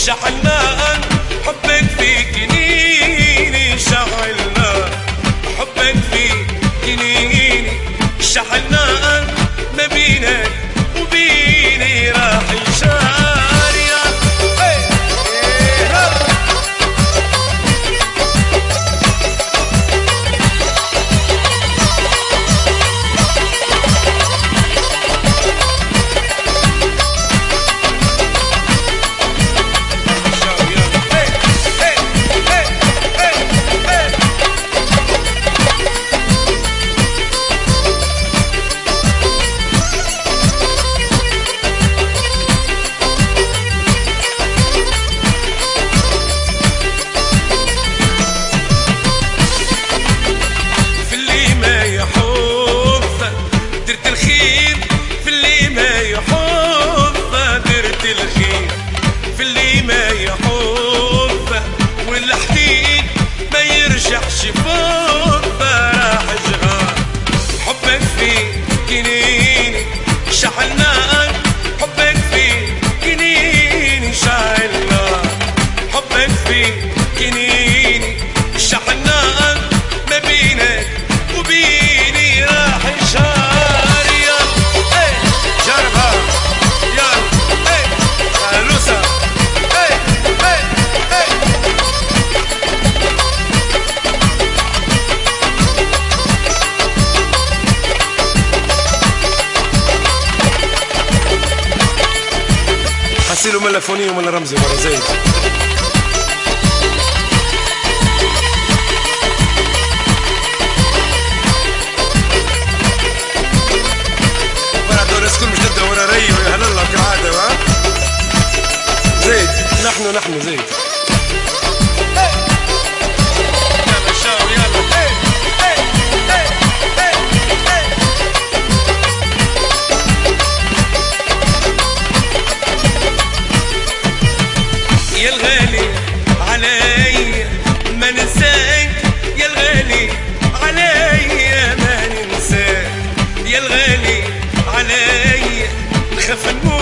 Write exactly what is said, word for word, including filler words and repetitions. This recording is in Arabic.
شعلنا حبك في جنيني، شعلنا حبك في جنيني، شعلنا ما بينك وبيني راح يشار يا شفوف راح اشغال حبك في جنيني، شعلنا حبك في جنيني، شعلنا حبك في جنيني، شعلنا ما بينك وبيني راح يشار يا اي جربها يا اي خلوصة اي اي اي حسيله من فوني ومن رمزي ولا زيد. بعد الناس كل مش تبدا ورا ري ويهلل الله كالعاده. ها زيد نحن نحن زيد يلا شاو يلا اي اي اي اي يا الغالي علي ما ننساك، يا الغالي علي ما ننساك، يا الغالي علي نخاف نموت